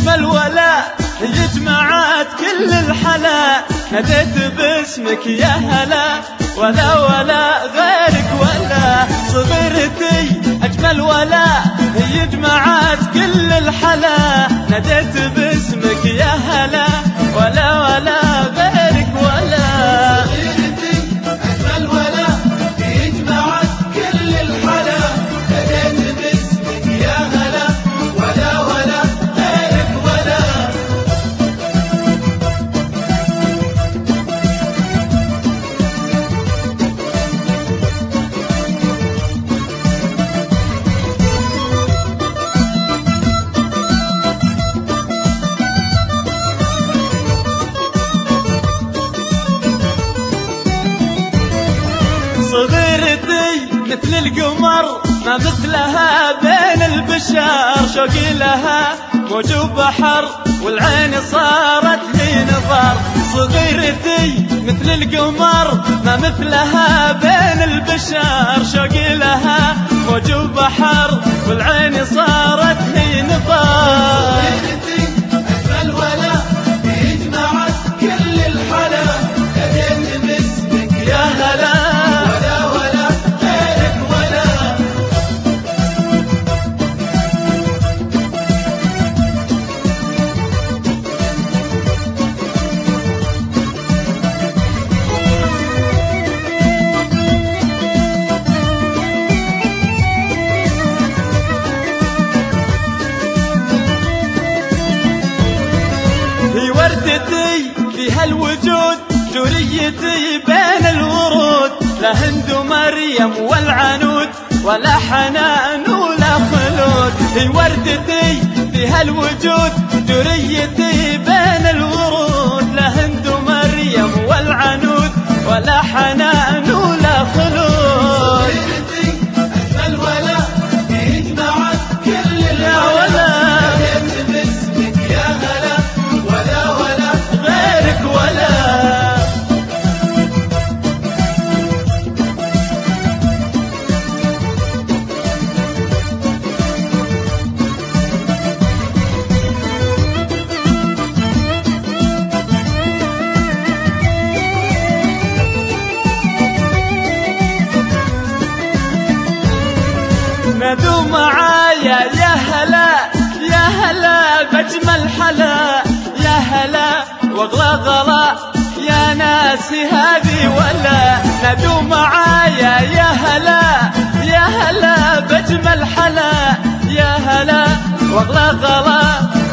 أجمل ولا جمعت كل الحلا، ناديت باسمك يا هلا ولا غيرك ولا. صغيرتي أجمل ولا جمعت كل الحلا، ناديت باسمك يا هلا ولا غيرك ولا. صغيرتي أجمل ولا جمعت كل الحلا، ناديت باسمك يا هلا ولا غيرك ولا. صغيرتي مثل القمر ما مثلها بين البشر، شوقي لها موج وبحر والعين صارت لي نظر. صغيرتي مثل القمر ما مثلها بين البشر، شوقي لها موج وبحر والعين صارت لي نظر. صغيرتي أجمل ولا جمعت كل الحلا، ناديت باسمك يا هلا ولا غيرك ولا. هي وردتي فيها الوجود، جوريتي بين الورود، لا هند ومريم والعنود ولا حنان ولا خلود. هي وردتي فيها الوجود، جوريتي بين الورود، لا هند ومريم والعنود ولا حنان ولا خلود. صغيرتي أجمل ولا جمعت كل ولا ناديت باسمك يا هلا ولا غيرك ولا. نادوا معايا يا هلا بأجمل حلا، يا هلا واغلى غلا يا ناسي هذه ولا. نادوا معايا يا هلا بأجمل حلا، يا هلا واغلى غلا